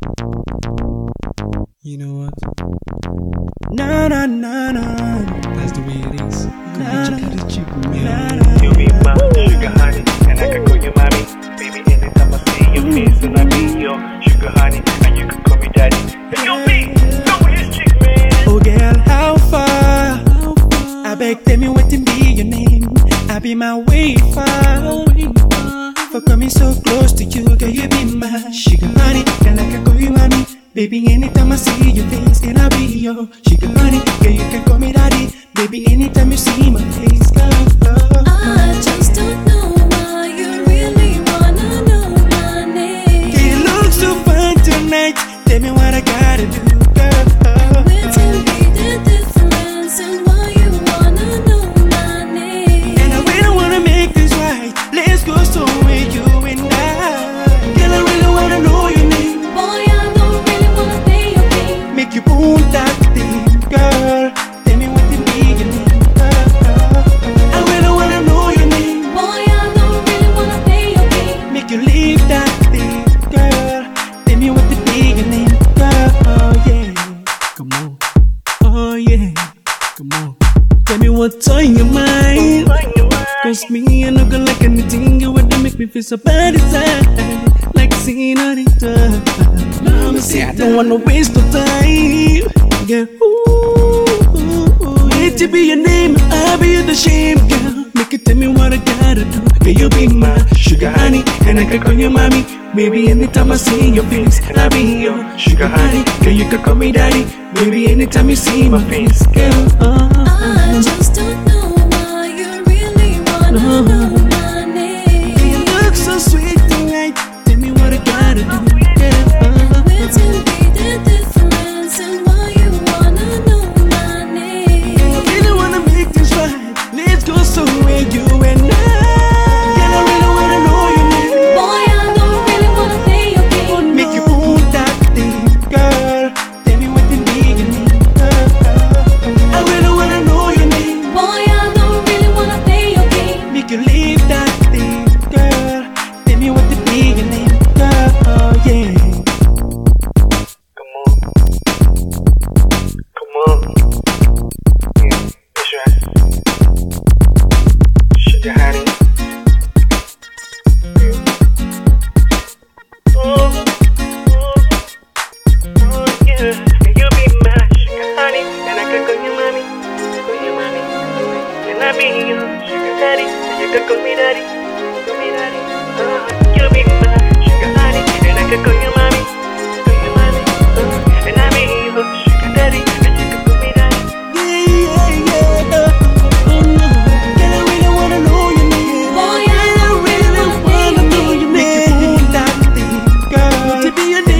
You know what? Na na na na. That's the way it is. Na na na. You be my sugar honey, and I can call you mommy. Baby, anytime I see your face, and I be your sugar honey, and you can call me daddy. And you be, go with this chick, man. Oh girl, how far? I beg, tell me what to be your name. I be my way far. For coming so close to you, girl, you be my sugar honey, and I can call you mommy. Baby, anytime I see your face, then I'll be your sugar honey. Girl, you can call me daddy. Baby, anytime you see my face, girl. I just don't know why you really wanna know my name. Girl, you look so fine tonight. Tell me what I gotta do, girl. Where to be the difference and why you wanna know my name. And I really wanna make this right. Let's go somewhere, you and I. Girl, I really wanna know your name. Boy, I don't really wanna pay your game. Make you boom that thing, girl. Tell me what to be your name, girl. I really wanna know your name. Boy, I don't really wanna pay your game. Make you leave that thing, girl. Tell me what to be your name, girl. Oh yeah, come on. Oh yeah, come on. Tell me what's on your mind. Cause me, I no go like anything you would make me feel so bad inside. Like a senorita. Mama say I don't wanna waste no time. Yeah, ooh, it to be your name, I'll be the shame, girl. Make it tell me what I gotta do. Girl, you be my sugar honey, and I can call you mommy. Baby, anytime I see your face, I'll be your sugar honey. Girl, you can call me daddy. Baby, anytime you see my face, girl. I just don't know why you really wanna know my name. You look so sweet tonight. Tell me what I gotta do, girl. Where to be the difference and why you wanna know my name. I really wanna make this right. Let's go somewhere, you and I. Girl, I really wanna know your name. Boy, I don't really wanna pay your game. Make you move that thing, girl. Tell me what to be your name, girl. I really wanna know your name. Boy, I don't really wanna pay your game. Make you leave that thing, girl. Tell me what to be your name, girl. Oh yeah. Come on. Come on. Yeah, that's right. Sugar honey. Yeah. You be my sugar honey, and I can call you mommy. Call you mommy. And I be your sugar daddy, and you can call me daddy. Call me daddy. You be my sugar honey, and I can call you mommy. Call you mommy. And I be your sugar daddy, and you can call me daddy. Yeah. Oh no. Girl, I really wanna know your name. Boy, I don't really wanna pay your game. Make you move that thing, girl. To be your name.